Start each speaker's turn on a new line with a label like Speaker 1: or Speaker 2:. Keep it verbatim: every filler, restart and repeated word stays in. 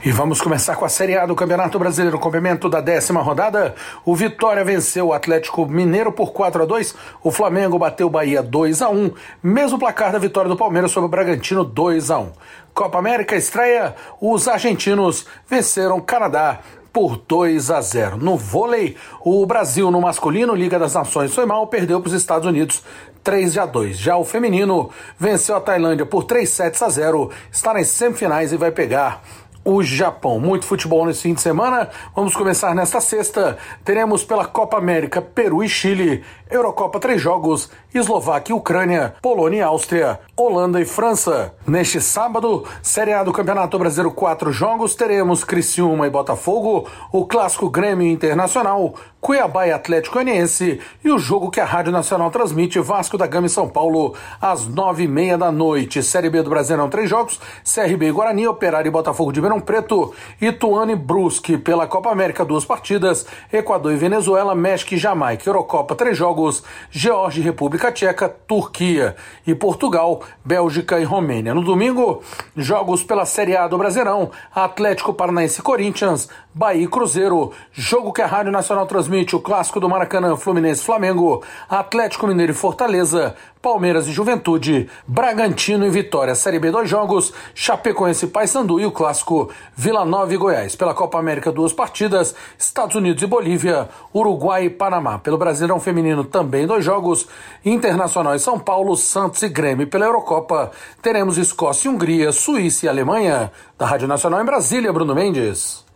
Speaker 1: E vamos começar com a Série A do Campeonato Brasileiro, complemento da décima rodada. O Vitória venceu o Atlético Mineiro por quatro a dois, o Flamengo bateu o Bahia dois a um, mesmo placar da vitória do Palmeiras sobre o Bragantino dois a um. Copa América estreia, os argentinos venceram o Canadá por dois a zero. No vôlei, o Brasil no masculino, Liga das Nações foi mal, perdeu para os Estados Unidos três a dois. Já o feminino venceu a Tailândia por três sets a zero, está nas semifinais e vai pegar o Japão. Muito futebol nesse fim de semana. Vamos começar nesta sexta. Teremos pela Copa América Peru e Chile, Eurocopa três jogos, Eslováquia e Ucrânia, Polônia e Áustria, Holanda e França. Neste sábado, Série A do Campeonato Brasileiro, quatro jogos. Teremos Criciúma e Botafogo, o clássico Grêmio Internacional, Cuiabá e Atlético Goianiense e o jogo que a Rádio Nacional transmite, Vasco da Gama e São Paulo, às nove e meia da noite. Série B do Brasileirão, três jogos, C R B e Guarani, Operário e Botafogo de Ribeirão Preto, Ituano e Brusque. Pela Copa América, duas partidas, Equador e Venezuela, México e Jamaica. Eurocopa, três jogos, Geórgia e República Tcheca, Turquia e Portugal, Bélgica e Romênia. No domingo, jogos pela Série A do Brasileirão, Atlético Paranaense e Corinthians, Bahia e Cruzeiro, jogo que a Rádio Nacional transmite, o clássico do Maracanã, Fluminense e Flamengo, Atlético Mineiro e Fortaleza, Palmeiras e Juventude, Bragantino e Vitória. Série B, dois jogos, Chapecoense e Paysandu e o clássico Vila Nova e Goiás. Pela Copa América, duas partidas, Estados Unidos e Bolívia, Uruguai e Panamá. Pelo Brasileirão Feminino, também dois jogos, Internacional e São Paulo, Santos e Grêmio. Pela Eurocopa, teremos Escócia e Hungria, Suíça e Alemanha. Da Rádio Nacional em Brasília, Bruno Mendes.